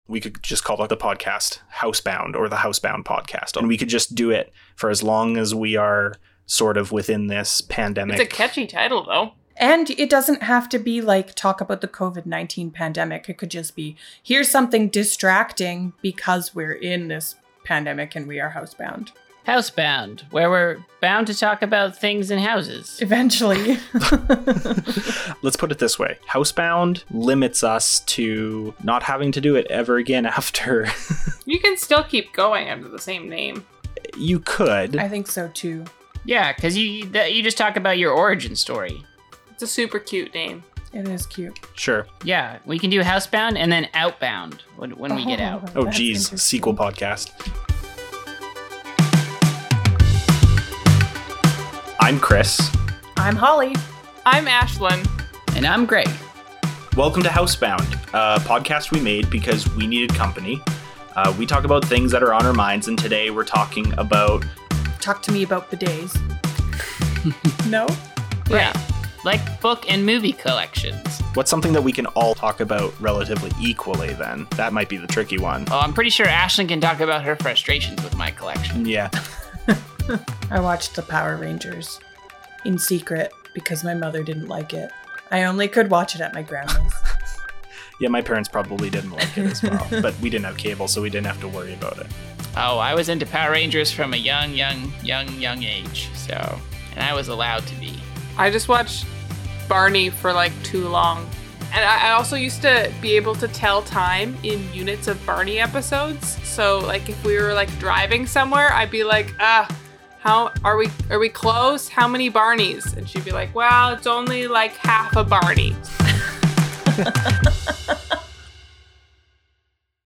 We could just call the podcast Housebound or the Housebound Podcast. And we could just do it for as long as we are sort of within this pandemic. It's a catchy title, though. And it doesn't have to be like talk about the COVID-19 pandemic. It could just be, here's something distracting because we're in this pandemic and we are housebound. Housebound, where we're bound to talk about things in houses. Eventually. Let's put it this way. Housebound limits us to not having to do it ever again after. You can still keep going under the same name. You could. I think so too. Yeah, because you just talk about your origin story. It's a super cute name. It is cute. Sure. Yeah, we can do Housebound and then Outbound when we get out. Oh, geez. Sequel podcast. I'm Chris. I'm Holly. I'm Ashlyn. And I'm Greg. Welcome to Housebound, a podcast we made because we needed company. We talk about things that are on our minds, and today we're talking about... Talk to me about bidets. No? Yeah. Like book and movie collections. What's something that we can all talk about relatively equally, then? That might be the tricky one. Oh, I'm pretty sure Ashlyn can talk about her frustrations with my collection. Yeah. I watched the Power Rangers in secret because my mother didn't like it. I only could watch it at my grandma's. Yeah, my parents probably didn't like it as well, but we didn't have cable, so we didn't have to worry about it. Oh, I was into Power Rangers from a young age, so, and I was allowed to be. I just watched Barney for like too long. And I also used to be able to tell time in units of Barney episodes. So like if we were like driving somewhere, I'd be like, how are we close? How many Barneys? And she'd be like, well, it's only like half a Barney.